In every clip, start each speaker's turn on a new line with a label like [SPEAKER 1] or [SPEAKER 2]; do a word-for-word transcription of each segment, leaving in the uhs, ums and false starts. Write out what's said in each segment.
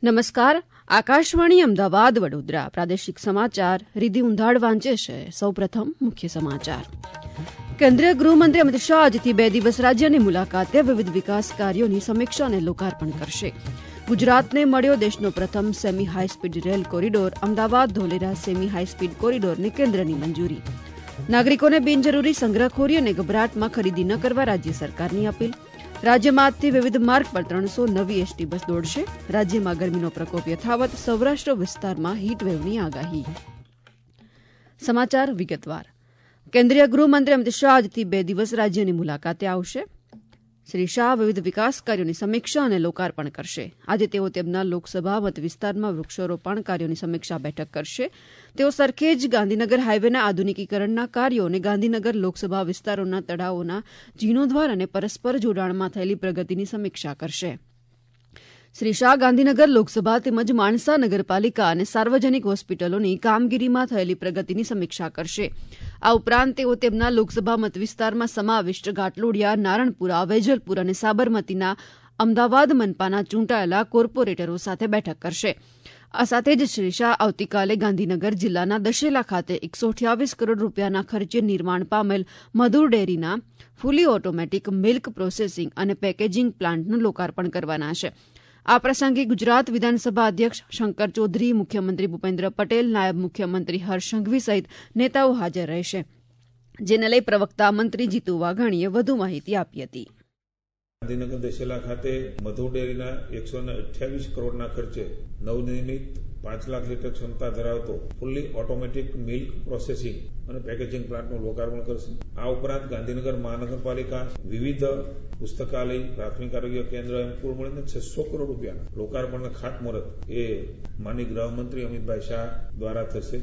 [SPEAKER 1] નમસ્કાર. આકાશવાણી અમદાવાદ વડોદરા પ્રાદેશિક સમાચાર રીધિ ઉંધાડ વાંચે છે. સૌપ્રથમ મુખ્ય સમાચાર. કેન્દ્રીય ગૃહમંત્રી અમિત શાહ આજથી બે દિવસ રાજ્યની મુલાકાતે વિવિધ વિકાસ કાર્યોની સમીક્ષા અને લોકાર્પણ કરશે. ગુજરાતને મળ્યો દેશનો પ્રથમ semi high speed rail corridor. Ahmedabad Dholera semi high speed કોરિડોરને કેન્દ્રની મંજૂરી. નાગરિકોને બિનજરૂરી સંગ્રહખોરી અને ગભરાટમાં ખરીદી ન કરવા રાજ્ય સરકારની અપીલ. રાજ્યમાં આજથી વિવિધ માર્ગ પર ત્રણસો નવી એસટી બસ દોડશે. રાજ્યમાં ગરમીનો પ્રકોપ યથાવત. સૌરાષ્ટ્ર વિસ્તારમાં હીટવેવની આગાહી. સમાચાર વિગતવાર. કેન્દ્રીય ગૃહમંત્રી અમિત શાહ આજથી બે દિવસ રાજ્યની મુલાકાતે આવશે. શ્રી શાહ વિવિધ વિકાસ કાર્યોની સમીક્ષા અને લોકાર્પણ કરશે. આજે તેઓ તેમના લોકસભા મત વિસ્તારમાં વૃક્ષારોપણ કાર્યોની સમીક્ષા બેઠક કરશે. તેઓ સરખેજ ગાંધીનગર હાઈવેના આધુનિકીકરણના કાર્યો અને ગાંધીનગર લોકસભા વિસ્તારોના તળાવોના જીર્ણોદ્ધાર અને પરસ્પર જોડાણમાં થયેલી પ્રગતિની સમીક્ષા કરશે. શ્રી શાહ ગાંધીનગર લોકસભા તેમજ માણસા નગરપાલિકા અને સાર્વજનિક હોસ્પિટલોની કામગીરીમાં થયેલી પ્રગતિની સમીક્ષા કરશે. આ ઉપરાંત તેઓ તેમના લોકસભા મતવિસ્તારમાં સમાવિષ્ટ ઘાટલોડિયા, નારણપુરા, વેજલપુર અને સાબરમતીના અમદાવાદ મનપાના ચૂંટાયેલા કોર્પોરેટરો સાથે બેઠક કરશે. આ સાથે જ શ્રી શાહ આવતીકાલે ગાંધીનગર જિલ્લાના દશેલા ખાતે એકસો અઠ્યાવીસ કરોડ રૂપિયાના ખર્ચે નિર્માણ પામેલ મધુર ડેરીના ફૂલી ઓટોમેટિક મિલ્ક પ્રોસેસિંગ અને પેકેજિંગ પ્લાન્ટનું લોકાર્પણ કરવાના છે. આ પ્રસંગે ગુજરાત વિધાનસભા અધ્યક્ષ શંકર ચૌધરી, મુખ્યમંત્રી ભૂપેન્દ્ર પટેલ, નાયબ મુખ્યમંત્રી હર્ષ સંઘવી સહિત નેતાઓ હાજર રહેશે. જેને લઈ પ્રવક્તા મંત્રી જીતુ વાઘાણીએ વધુ માહિતી આપી હતી.
[SPEAKER 2] ગાંધીનગર દશેલા ખાતે મધુર ડેરીના એકસો અઠ્યાવીસ કરોડના ખર્ચે નવનિર્મિત પાંચ લાખ લીટર ક્ષમતા ધરાવતો ફુલ્લી ઓટોમેટિક મિલ્ક પ્રોસેસિંગ અને પેકેજિંગ પ્લાન્ટનું લોકાર્પણ કરશે. આ ઉપરાંત ગાંધીનગર મહાનગરપાલિકા વિવિધ પુસ્તકાલય, પ્રાથમિક આરોગ્ય કેન્દ્ર એમ કુલ મળીને છસો કરોડ રૂપિયાના લોકાર્પણના ખાતમુહૂર્ત એ માનનીય ગૃહમંત્રી અમિતભાઈ શાહ દ્વારા થશે.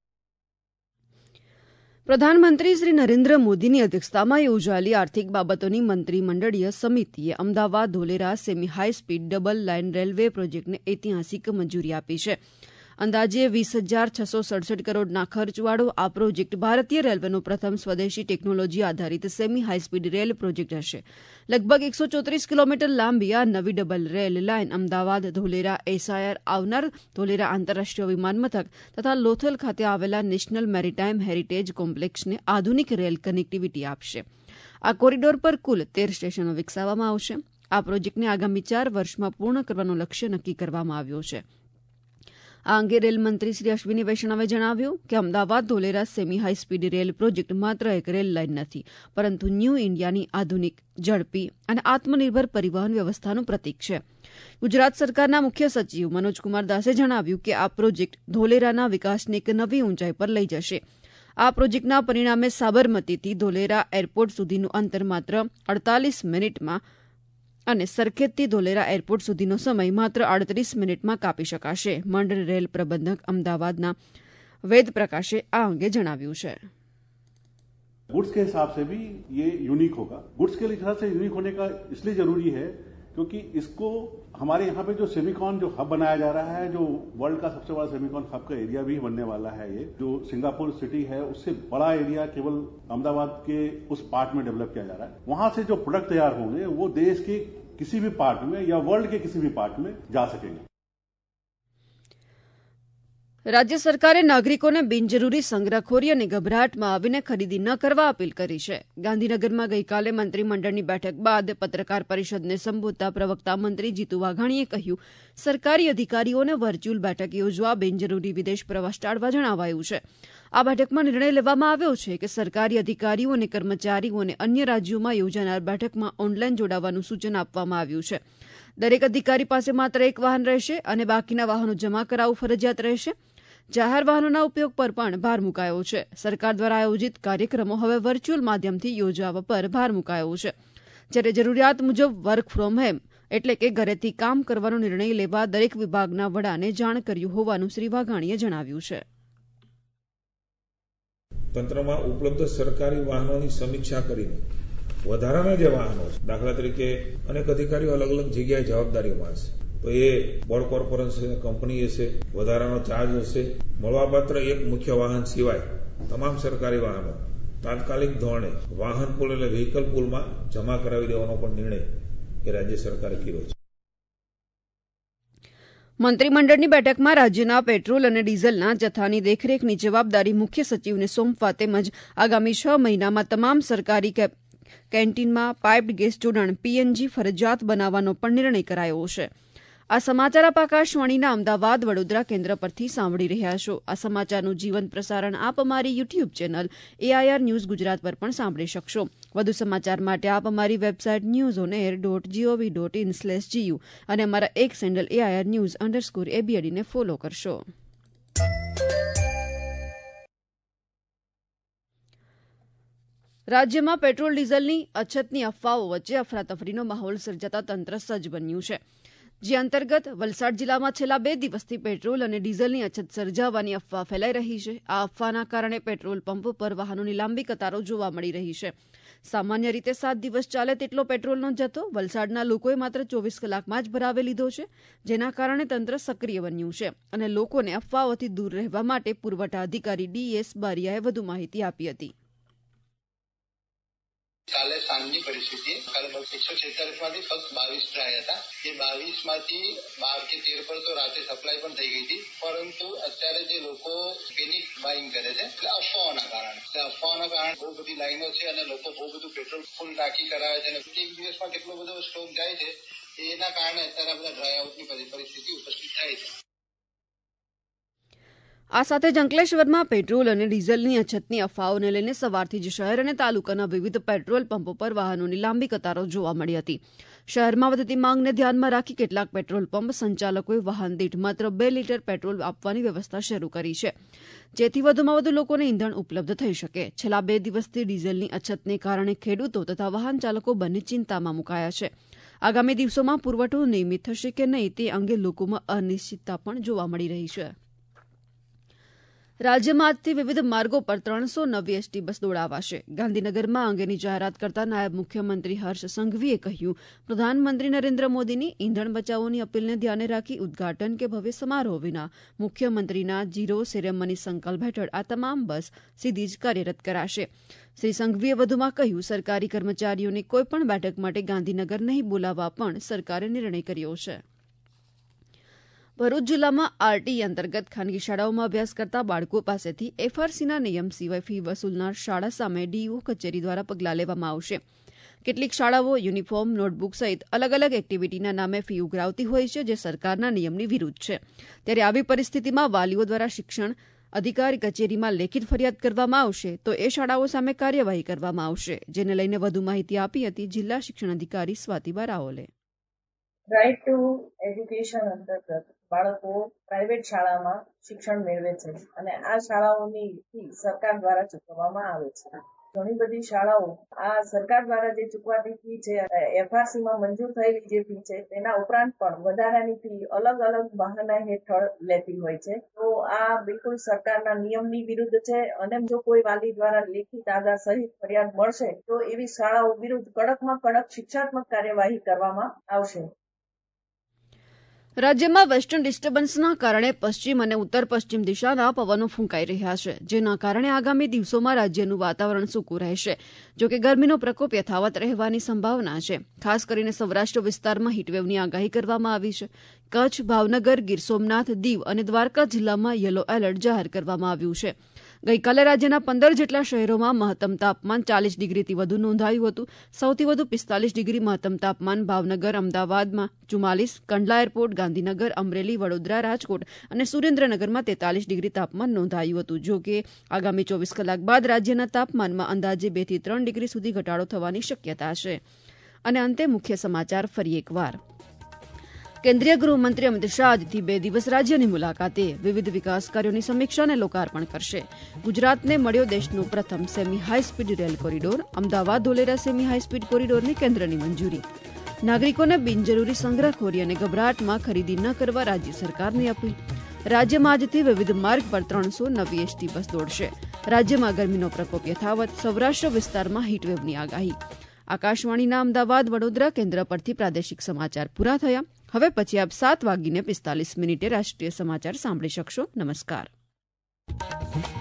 [SPEAKER 1] પ્રધાનમંત્રી શ્રી નરેન્દ્ર મોદીની અધ્યક્ષતામાં યોજાયેલી આર્થિક બાબતોની મંત્રીમંડળીય સમિતિએ Ahmedabad Dholera semi high speed double line railway પ્રોજેક્ટને ઐતિહાસિક મંજૂરી આપી છે. અંદાજે વીસ હજાર છસો સડસઠ કરોડના ખર્ચવાળો આ પ્રોજેક્ટ ભારતીય રેલવેનો પ્રથમ સ્વદેશી ટેકનોલોજી આધારિત સેમી હાઈસ્પીડ રેલ પ્રોજેક્ટ હશે. લગભગ એકસો ચોત્રીસ કિલોમીટર લાંબી આ નવી double rail line Ahmedabad Dholera S I R આવનાર ધોલેરા આંતરરાષ્ટ્રીય વિમાનમથક તથા લોથલ ખાતે આવેલા નેશનલ મેરીટાઈમ હેરિટેજ કોમ્પ્લેક્સને આધુનિક રેલ કનેક્ટિવિટી આપશે. આ કોરિડોર પર કુલ તેર સ્ટેશનો વિકસાવવામાં આવશે. આ પ્રોજેક્ટને આગામી ચાર વર્ષમાં પૂર્ણ કરવાનો લક્ષ્ય નક્કી કરવામાં આવ્યો છે. આ અંગે રેલમંત્રી શ્રી અશ્વિની વૈષ્ણવે જણાવ્યું કે Ahmedabad Dholera semi high speed rail project માત્ર એક રેલ લાઇન નથી, પરંતુ ન્યૂ ઇન્ડિયાની આધુનિક, ઝડપી અને આત્મનિર્ભર પરિવહન વ્યવસ્થાનું પ્રતીક છે. ગુજરાત સરકારના મુખ્ય સચિવ મનોજકુમાર દાસે જણાવ્યું કે આ પ્રોજેક્ટ ધોલેરાના વિકાસને એક નવી ઊંચાઈ પર લઈ જશે. આ પ્રોજેક્ટના પરિણામે સાબરમતીથી ધોલેરા એરપોર્ટ સુધીનું અંતર માત્ર અડતાલીસ મિનિટમાં અને સરખેજથી ધોલેરા એરપોર્ટ સુધીનો સમય માત્ર આડત્રીસ મિનિટમાં કાપી શકાશે. મંડળ રેલ પ્રબંધક અમદાવાદના વેદ પ્રકાશે આ અંગે જણાવ્યું છે.
[SPEAKER 3] गुड्स के हिसाब से भी ये यूनिक होगा. गुड्स के लिहाज से यूनिक होने का इसलिए जरूरी है क्योंकि इसको हमारे यहाँ पे जो सेमिकॉन जो हब बनाया जा रहा है, जो वर्ल्ड का सबसे बड़ा सेमिकॉन हब का एरिया भी बनने वाला है. ये जो सिंगापुर सिटी है उससे बड़ा एरिया केवल अहमदाबाद के उस पार्ट में डेवलप किया जा रहा है. वहां से जो प्रोडक्ट तैयार होंगे वो देश के किसी भी पार्ट में या वर्ल्ड के किसी भी पार्ट में जा सकेंगे.
[SPEAKER 1] રાજ્ય સરકારે નાગરિકોને બિનજરૂરી સંગ્રહખોરી અને ગભરાટમાં આવીને ખરીદી ન કરવા અપીલ કરી છે. ગાંધીનગરમાં ગઈકાલે મંત્રીમંડળની બેઠક બાદ પત્રકાર પરિષદને સંબોધતા પ્રવક્તા મંત્રી જીતુ વાઘાણીએ કહ્યું, સરકારી અધિકારીઓને વર્ચ્યુઅલ બેઠક યોજવા બિનજરૂરી વિદેશ પ્રવાસ ટાળવા જણાવાયું છે. આ બેઠકમાં નિર્ણય લેવામાં આવ્યો છે કે સરકારી અધિકારીઓ અને કર્મચારીઓને અન્ય રાજ્યોમાં યોજાનાર બેઠકમાં ઓનલાઈન જોડાવાનું સૂચન આપવામાં આવ્યું છે. દરેક અધિકારી પાસે માત્ર એક વાહન રહેશે અને બાકીના વાહનો જમા કરાવવું ફરજિયાત રહેશે. જાહેર વાહનોના ઉપયોગ પર પણ ભાર મુકાયો છે. સરકાર દ્વારા આયોજિત કાર્યક્રમો હવે વર્ચ્યુઅલ માધ્યમથી યોજવા પર ભાર મુકાયો છે. જ્યારે જરૂરિયાત મુજબ વર્ક ફ્રોમ હોમ એટલે કે ઘરેથી કામ કરવાનો નિર્ણય લેવા દરેક વિભાગના વડાને જાણ કર્યું હોવાનું શ્રી વાઘાણીએ જણાવ્યું છે.
[SPEAKER 2] તંત્રમાં ઉપલબ્ધ સરકારી વાહનોની સમીક્ષા કરીને વધારાના જે વાહનો છે, દાખલા તરીકે અનેક અધિકારીઓ અલગ અલગ જગ્યાએ જવાબદારીમાં હશે, તો એ બોર્ડ કોર્પોરેશન કંપની હશે, વધારાનો ચાર્જ હશે. મળવાપાત્ર એક મુખ્ય વાહન સિવાય તમામ સરકારી વાહનો તાત્કાલિક ધોરણે વાહન પુલ એટલે વ્હીકલ પુલમાં જમા કરાવી દેવાનો પણ નિર્ણય એ રાજ્ય સરકારે કર્યો છે.
[SPEAKER 1] મંત્રીમંડળની બેઠકમાં રાજ્યના પેટ્રોલ અને ડીઝલના જથ્થાની દેખરેખની જવાબદારી મુખ્ય સચિવને સોંપવા તેમજ આગામી છ મહિનામાં તમામ સરકારી કેન્ટીનમાં પાઇપ્ડ ગેસ જોડાણ પીએનજી ફરજિયાત બનાવવાનો પણ નિર્ણય કરાયો છે. આ સમાચાર આપ આકાશવાણીના અમદાવાદ વડોદરા કેન્દ્ર પરથી સાંભળી રહ્યા છો. આ સમાચારનું જીવંત પ્રસારણ આપ અમારી YouTube channel AIR news Gujarat પર પણ સાંભળી શકશો. વધુ સમાચાર માટે આપ અમારી website news on air dot G O V dot in slash G U અને અમારા એક સેન્ડલ એઆઈઆર ન્યૂઝ અંડરસ્કોર એબીએડીને ફોલો કરશો. રાજ્યમાં પેટ્રોલ ડીઝલની અછતની અફવાઓ વચ્ચે અફરાતફરીનો માહોલ સર્જાતા તંત્ર સજ્જ બન્યું છે. જે અંતર્ગત વલસાડ જિલ્લામાં છેલ્લા બે દિવસથી પેટ્રોલ અને ડીઝલની અછત સર્જાવાની અફવા ફેલાઈ રહી છે. આ અફવાના કારણે પેટ્રોલ પંપ પર વાહનોની લાંબી કતારો જોવા મળી રહી છે. સામાન્ય રીતે સાત દિવસ ચાલે તેટલો પેટ્રોલનો જથ્થો વલસાડના લોકોએ માત્ર ચોવીસ કલાકમાં જ ભરાવી લીધો છે, જેના કારણે તંત્ર સક્રિય બન્યું છે અને લોકોને અફવાઓથી દૂર રહેવા માટે પુરવઠા અધિકારી ડીએસ બારિયાએ વધુ માહિતી આપી હતી.
[SPEAKER 4] કાલે સાંજની પરિસ્થિતિ કાલે એકસો છેતાલીસ માંથી ફક્ત બાવીસ ટ્રાય હતા. એ બાવીસ માંથી બાર કે તેર પર તો રાતે સપ્લાય પણ થઈ ગઈ હતી, પરંતુ અત્યારે જે લોકો પેનિક બાઇંગ કરે છે એટલે અફવાઓના કારણે એટલે અફવાઓના કારણે બહુ બધી લાઈનો છે અને લોકો બહુ બધું પેટ્રોલ ફૂલ ટાંકી કરાવે છે અને એક દિવસમાં કેટલો બધો સ્ટોક જાય છે એના કારણે અત્યારે બધા ડ્રાય આઉટની પરિસ્થિતિ ઉપસ્થિત થાય છે.
[SPEAKER 1] આ સાથે જ અંકલેશ્વરમાં પેટ્રોલ અને ડીઝલની અછતની અફવાઓને લઈને સવારથી જ શહેર અને તાલુકાના વિવિધ પેટ્રોલ પંપો પર વાહનોની લાંબી કતારો જોવા મળી હતી. શહેરમાં વધતી માંગને ધ્યાનમાં રાખી કેટલાક પેટ્રોલ પંપ સંચાલકોએ વાહન દીઠ માત્ર બે લીટર પેટ્રોલ આપવાની વ્યવસ્થા શરૂ કરી છે, જેથી વધુમાં વધુ લોકોને ઇંધણ ઉપલબ્ધ થઈ શકે. છેલ્લા બે દિવસથી ડીઝલની અછતને કારણે ખેડૂતો તથા વાહન ચાલકો બંને ચિંતામાં મુકાયા છે. આગામી દિવસોમાં પુરવઠો નિયમિત થશે કે નહીં તે અંગે લોકોમાં અનિશ્ચિતતા પણ જોવા મળી રહી છે. રાજ્યમાં આજથી વિવિધ માર્ગો પર ત્રણસો નવી એસટી બસ દોડાવાશે. ગાંધીનગરમાં આ અંગેની જાહેરાત કરતા નાયબ મુખ્યમંત્રી હર્ષ સંઘવીએ કહ્યું, પ્રધાનમંત્રી નરેન્દ્ર મોદીની ઇંધણ બચાવોની અપીલને ધ્યાને રાખી ઉદઘાટન કે ભવ્ય સમારોહ વિના મુખ્યમંત્રીના ઝીરો સેરેમની સંકલ્પ હેઠળ આ તમામ બસ સીધી જ કાર્યરત કરાશે. શ્રી સંઘવીએ વધુમાં કહ્યું, સરકારી કર્મચારીઓને કોઈપણ બેઠક માટે ગાંધીનગર નહીં બોલાવવા પણ સરકારે નિર્ણય કર્યો છે. ભરૂચ જિલ્લામાં આરટીઈ અંતર્ગત ખાનગી શાળાઓમાં અભ્યાસ કરતા બાળકો પાસેથી એફઆરસીના નિયમ સિવાય ફી વસૂલનાર શાળા સામે ડીઈઓ કચેરી દ્વારા પગલાં લેવામાં આવશે. કેટલીક શાળાઓ યુનિફોર્મ, નોટબુક સહિત અલગ અલગ એક્ટિવિટીના નામે ફી ઉઘરાવતી હોય છે, જે સરકારના નિયમની વિરુદ્ધ છે. ત્યારે આવી પરિસ્થિતિમાં વાલીઓ દ્વારા શિક્ષણ અધિકારી કચેરીમાં લેખિત ફરિયાદ કરવામાં આવશે તો એ શાળાઓ સામે કાર્યવાહી કરવામાં આવશે, જેને લઈને વધુ માહિતી આપી હતી જિલ્લા શિક્ષણ અધિકારી સ્વાતિબા રાઓલે.
[SPEAKER 5] રાઇટ ટુ એજ્યુકેશન અંતર્ગત બાળકો પ્રાઇવેટ શાળામાં શિક્ષણ મેળવે છે અને આ શાળાઓની ફી સરકાર દ્વારા ચૂકવવામાં આવે છે. ઘણી બધી શાળાઓ આ સરકાર દ્વારા જે ચૂકવાતી ફી છે, એફઆરસીમાં મંજૂર થયેલી જે ફી છે તેના ઉપરાંત પણ વધારાની ફી અલગ અલગ બહાના હેઠળ લેતી હોય છે. તો આ બિલકુલ સરકારના નિયમની વિરુદ્ધ છે અને જો કોઈ વાલી દ્વારા લેખિત આધાર સહિત ફરિયાદ મળશે તો એવી શાળાઓ વિરુદ્ધ કડકમાં કડક શિક્ષાત્મક કાર્યવાહી કરવામાં આવશે.
[SPEAKER 1] રાજ્યમાં વેસ્ટર્ન ડિસ્ટર્બન્સના કારણે પશ્ચિમ અને ઉત્તર પશ્ચિમ દિશાના પવનો ફૂંકાઈ રહ્યા છે, જેના કારણે આગામી દિવસોમાં રાજ્યનું વાતાવરણ સૂકું રહેશે. જોકે ગરમીનો પ્રકોપ યથાવત રહેવાની સંભાવના છે. ખાસ કરીને સૌરાષ્ટ્ર વિસ્તારમાં હીટવેવની આગાહી કરવામાં આવી છે. કચ્છ, ભાવનગર, ગીર સોમનાથ, દીવ અને દ્વારકા જિલ્લામાં યલો એલર્ટ જાહેર કરવામાં આવ્યું છે. ગઈકાલે રાજ્યના પંદર જેટલા શહેરોમાં મહત્તમ તાપમાન ચાલીસ ડિગ્રીથી વધુ નોંધાયું હતું. સૌથી વધુ પિસ્તાલીસ ડિગ્રી મહત્તમ તાપમાન ભાવનગર, અમદાવાદમાં ચુમ્માલીસ, કંડલા એરપોર્ટ, ગાંધીનગર, અમરેલી, વડોદરા, રાજકોટ અને સુરેન્દ્રનગરમાં તેતાલીસ ડિગ્રી તાપમાન નોંધાયું હતું. જો કે આગામી ચોવીસ કલાક બાદ રાજ્યના તાપમાનમાં અંદાજે બે થી ત્રણ ડિગ્રી સુધી ઘટાડો થવાની શક્યતા છે. અને અંતે મુખ્ય સમાચાર ફરી એકવાર. કેન્દ્રીય ગૃહમંત્રી અમિત શાહ આજથી બે દિવસ રાજ્યની મુલાકાતે વિવિધ વિકાસ કાર્યોની સમીક્ષા અને લોકાર્પણ કરશે. ગુજરાતને મળ્યો દેશનો પ્રથમ semi high speed rail corridor. Ahmedabad Dholera semi high speed કોરિડોરની કેન્દ્રની મંજૂરી. નાગરિકોને બિનજરૂરી સંગ્રહખોરી અને ગભરાટમાં ખરીદી ન કરવા રાજ્ય સરકારની અપીલ. રાજ્યમાં આજથી વિવિધ માર્ગ પર ત્રણસો નવી એસટી બસ દોડશે. રાજ્યમાં ગરમીનો પ્રકોપ યથાવત, સૌરાષ્ટ્ર વિસ્તારમાં હીટવેવની આગાહી. આકાશવાણીના અમદાવાદ વડોદરા કેન્દ્ર પરથી પ્રાદેશિક સમાચાર પૂરા થયા. હવે પછી આપ સાત વાગીને પિસ્તાલીસ મિનિટે રાષ્ટ્રીય સમાચાર સાંભળી શકશો. નમસ્કાર.